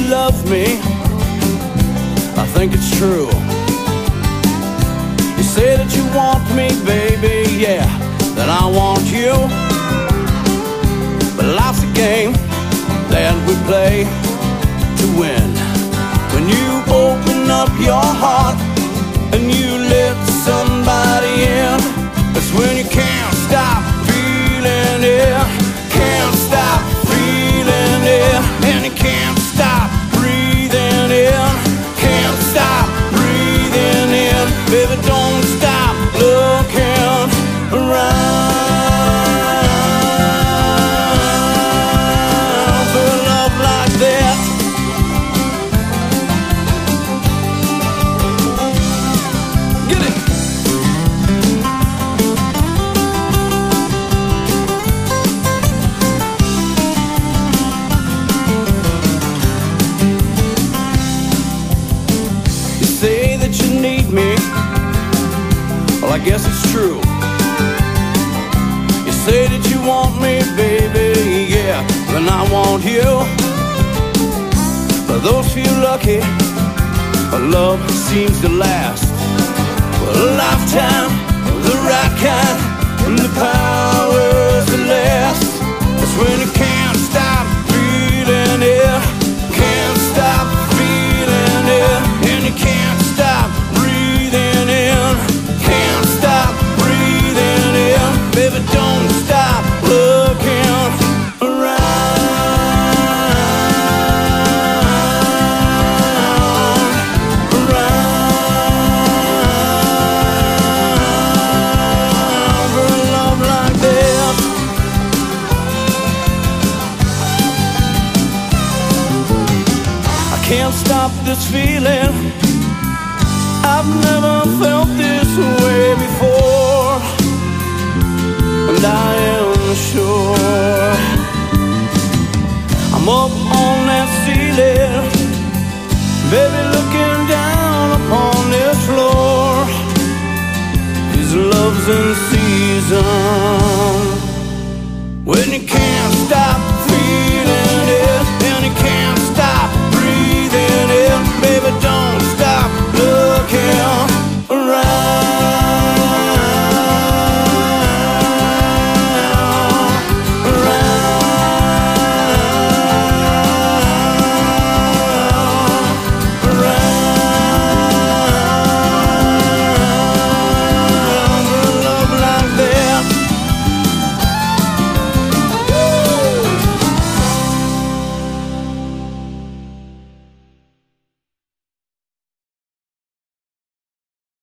love me, I think it's true. You say that you want me, baby, yeah, that I want you. But life's a game that we play to win. When you open up your heart and you let somebody in, that's when you can't stop feeling it. Can't stop feeling it. And you can't stop breathing in. Can't stop breathing in. Baby, don't stop looking around for love like that. Get it. You say that you need me, well, I guess it's true. You say that you want me, baby, yeah, then I want you. For those few lucky, love seems to last. Well, a lifetime, the right kind, and the power's to last. That's when you can't stop feeling it. Can't stop feeling it. And you can't stop breathing in. Can't stop breathing in. Baby, don't stop looking around for a love like this. I can't stop this feeling. I've never felt this way before, and I am sure I'm up on that ceiling, baby, looking down upon this floor. 'Cause love's in season when you can't